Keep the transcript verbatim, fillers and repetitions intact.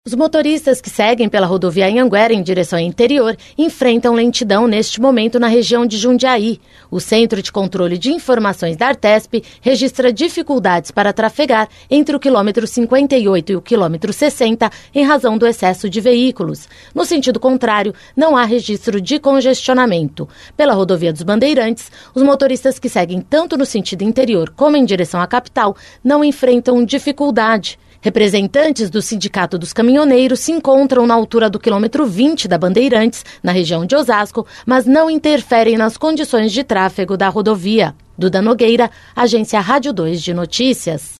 Os motoristas que seguem pela rodovia Anhanguera em direção ao interior enfrentam lentidão neste momento na região de Jundiaí. O Centro de Controle de Informações da Artesp registra dificuldades para trafegar entre o quilômetro cinquenta e oito e o quilômetro sessenta em razão do excesso de veículos. No sentido contrário, não há registro de congestionamento. Pela rodovia dos Bandeirantes, os motoristas que seguem tanto no sentido interior como em direção à capital não enfrentam dificuldade. Representantes do Sindicato dos Caminhoneiros se encontram na altura do quilômetro vinte da Bandeirantes, na região de Osasco, mas não interferem nas condições de tráfego da rodovia. Duda Nogueira, Agência Rádio dois de Notícias.